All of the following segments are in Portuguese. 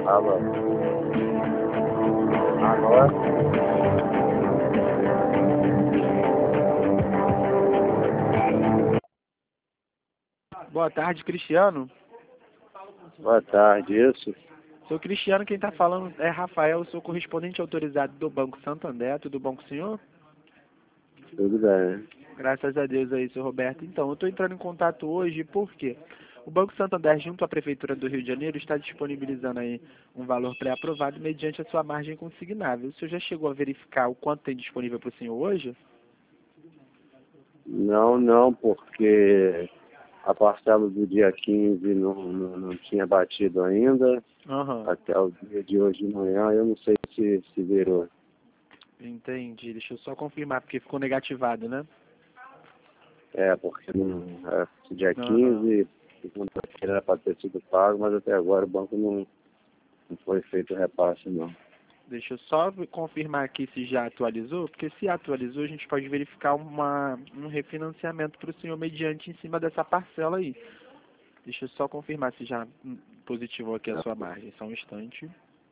Alô. Agora? Boa tarde, Cristiano. Boa tarde, isso? Sou Cristiano, quem está falando é Rafael, sou correspondente autorizado do Banco Santander. Tudo bom com o senhor? Tudo bem. Graças a Deus aí, senhor Roberto. Então, eu estou entrando em contato hoje porque o Banco Santander, junto à Prefeitura do Rio de Janeiro, está disponibilizando aí um valor pré-aprovado mediante a sua margem consignável. O senhor já chegou a verificar o quanto tem disponível para o senhor hoje? Não, porque a parcela do dia 15 não tinha batido ainda. Aham, Até o dia de hoje de manhã, eu não sei se virou. entendi. Deixa eu só confirmar, porque ficou negativado, né? Porque não, dia Aham. 15, segunda-feira era para ter sido pago, mas até agora o banco não foi feito o repasse, não. Deixa eu só confirmar aqui se já atualizou, porque se atualizou, a gente pode verificar um refinanciamento para o senhor mediante em cima dessa parcela aí. Deixa eu só confirmar se já positivou aqui a sua margem. Só um instante.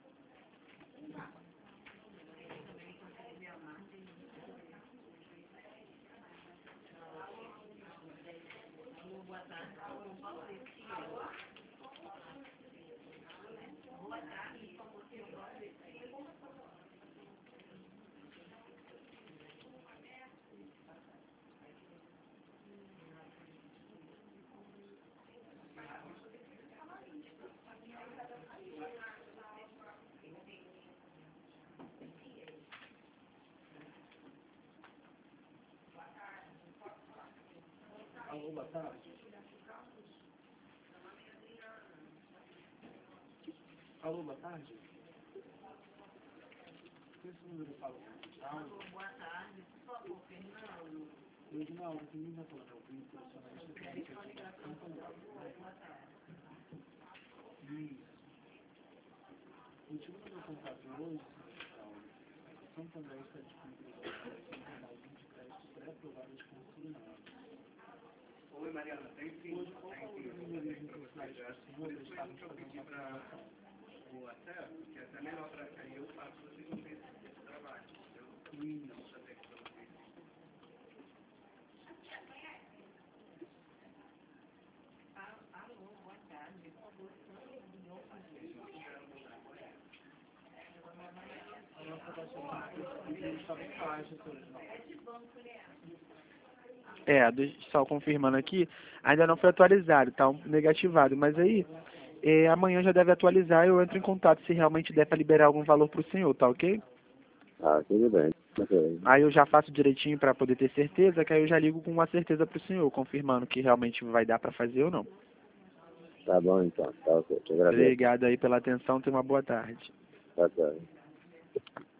Alô, boa tarde. Alô, boa tarde. Esse número eu falo com Alô, boa tarde. Por favor, Fernando. Reginaldo, que ninguém vai falar com o internacionalista que é Santander. Isso. O motivo do meu contato hoje, Santander está disponibilizando uma margem de crédito pré-aprovada de consignado. Oi, Mariana, tem sim. Hoje, qual é o número de necessidades do senhor? Eles estavam fazendo uma apresentação. O acesso, que é até melhor para que eu faço vocês não terem esse trabalho. Eu não sabia que estava feito. Alô, boa tarde. Por favor, a nossa taxa de estava em baixa, seu Reginaldo. Só confirmando aqui, ainda não foi atualizado, tá negativado. Mas aí, amanhã já deve atualizar e eu entro em contato se realmente der para liberar algum valor para o senhor, tá ok? Tudo bem. Ok. Aí eu já faço direitinho para poder ter certeza, que aí eu já ligo com uma certeza para o senhor, confirmando que realmente vai dar para fazer ou não. Tá bom, então. Tá ok. Te agradeço. Obrigado aí pela atenção, tenha uma boa tarde. Tá, tá.